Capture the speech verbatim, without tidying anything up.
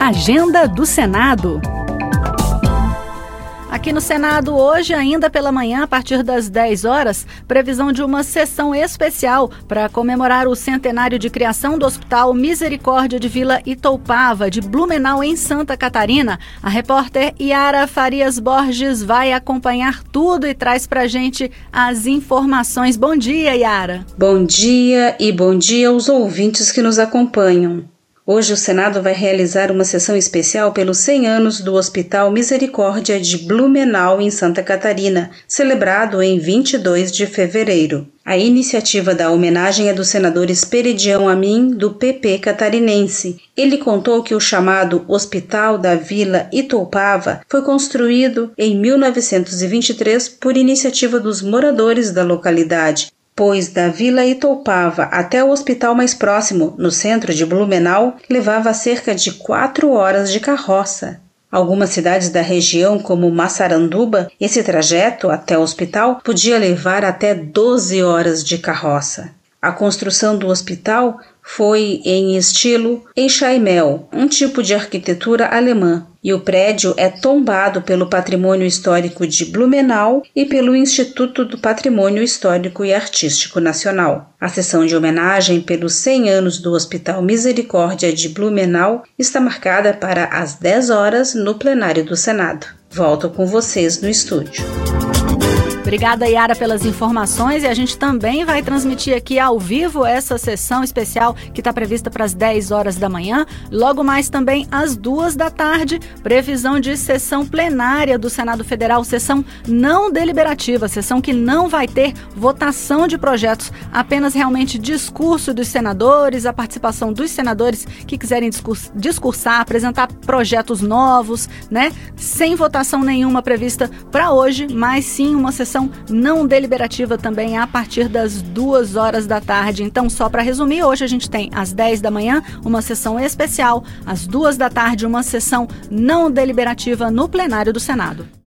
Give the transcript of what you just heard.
Agenda do Senado. Aqui no Senado, hoje, ainda pela manhã, a partir das dez horas, previsão de uma sessão especial para comemorar o centenário de criação do Hospital Misericórdia de Vila Itoupava, de Blumenau, em Santa Catarina. A repórter Yara Farias Borges vai acompanhar tudo e traz para a gente as informações. Bom dia, Yara. Bom dia e bom dia aos ouvintes que nos acompanham. Hoje o Senado vai realizar uma sessão especial pelos cem anos do Hospital Misericórdia de Blumenau, em Santa Catarina, celebrado em vinte e dois de fevereiro. A iniciativa da homenagem é do senador Esperidião Amin, do P P catarinense. Ele contou que o chamado Hospital da Vila Itoupava foi construído em mil novecentos e vinte e três por iniciativa dos moradores da localidade, pois da Vila Itoupava até o hospital mais próximo, no centro de Blumenau, levava cerca de quatro horas de carroça. Algumas cidades da região, como Massaranduba, esse trajeto até o hospital podia levar até doze horas de carroça. A construção do hospital foi em estilo Enxaimel, um tipo de arquitetura alemã, e o prédio é tombado pelo Patrimônio Histórico de Blumenau e pelo Instituto do Patrimônio Histórico e Artístico Nacional. A sessão de homenagem pelos cem anos do Hospital Misericórdia de Blumenau está marcada para as dez horas no plenário do Senado. Volto com vocês no estúdio. Obrigada, Yara, pelas informações, e a gente também vai transmitir aqui ao vivo essa sessão especial que está prevista para as dez horas da manhã. Logo mais também às duas da tarde, previsão de sessão plenária do Senado Federal, sessão não deliberativa, sessão que não vai ter votação de projetos, apenas realmente discurso dos senadores, a participação dos senadores que quiserem discurs- discursar, apresentar projetos novos, né? Sem votação nenhuma prevista para hoje, mas sim uma sessão não deliberativa também a partir das duas horas da tarde. Então, só para resumir, hoje a gente tem às dez da manhã uma sessão especial, às duas da tarde uma sessão não deliberativa no plenário do Senado.